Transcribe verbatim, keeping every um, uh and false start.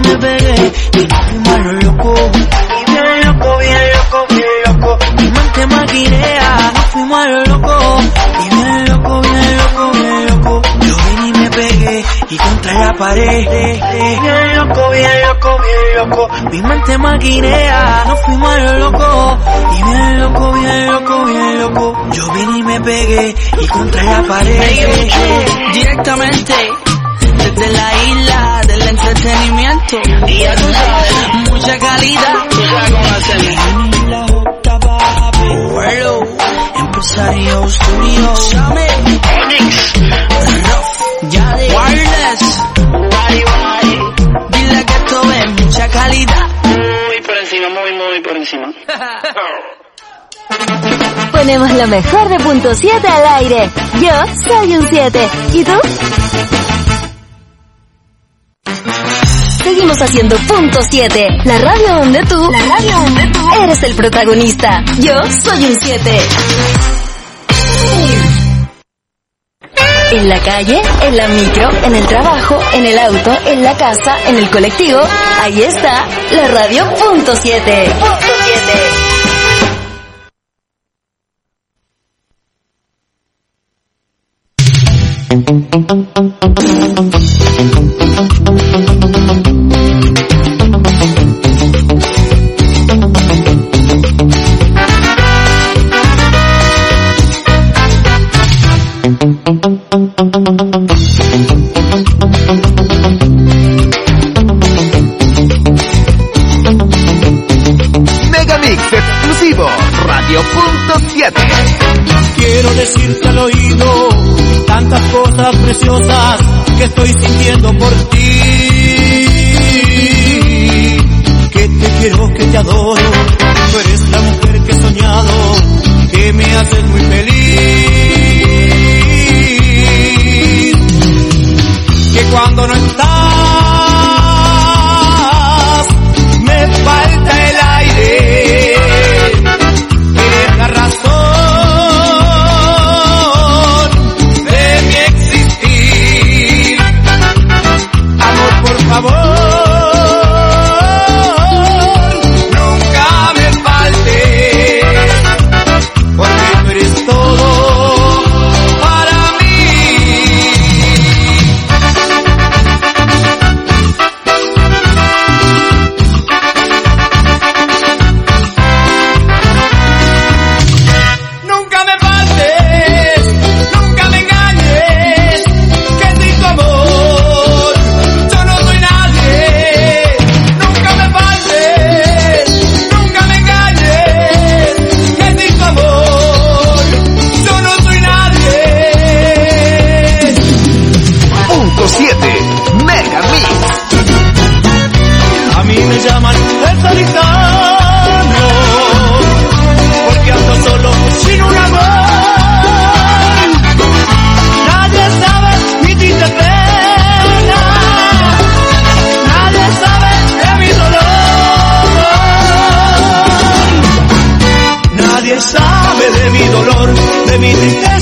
me pegué y nos fuimos a lo loco. Y bien loco, bien loco, bien loco. Mi mente maquinea, nos fuimos a lo loco. Y bien loco, bien loco, bien loco. Yo vine y me pegué y contra la pared. Bien loco, bien loco, bien loco. Mi mente maquinea, nos fuimos a lo loco. Y bien loco, bien loco, bien loco. Yo vine y me pegué y contra la pared. Directamente desde la isla del entretenimiento. Y ya tú sabes, mucha calidad. Tú sabes cómo hacemos. La octava, Hello, Empresario Studio, llame Onyx, ya de wireless. Body, body. Dile que esto es mucha calidad. Muy por encima, muy, muy por encima. Ponemos lo mejor de punto siete al aire. Yo soy un siete. ¿Y tú? Seguimos haciendo punto siete, la radio donde tú, la radio donde tú eres el protagonista. Yo soy un siete. En la calle, en la micro, en el trabajo, en el auto, en la casa, en el colectivo, ahí está la radio punto siete. Punto siete. Megamix exclusivo, radio punto siete. Quiero decirte al oído tantas cosas preciosas que estoy sintiendo por ti. Que te quiero, que te adoro. Tú eres la mujer que he soñado, que me haces muy feliz. Que cuando no estás me falta el aire. Eres la razón de mi existir. Amor, por favor, nunca me faltes, porque tú eres todo para mí. Nunca me faltes, nunca me engañes, que sin tu amor yo no soy nadie. Nunca me faltes, nunca me engañes, que sin tu amor yo no soy nadie. Punto siete, Megamix. A mí me llaman el solitario, porque ando solo sin un amor. Nadie sabe mi triste pena, nadie sabe de mi dolor. Nadie sabe de mi dolor, de mi tristeza.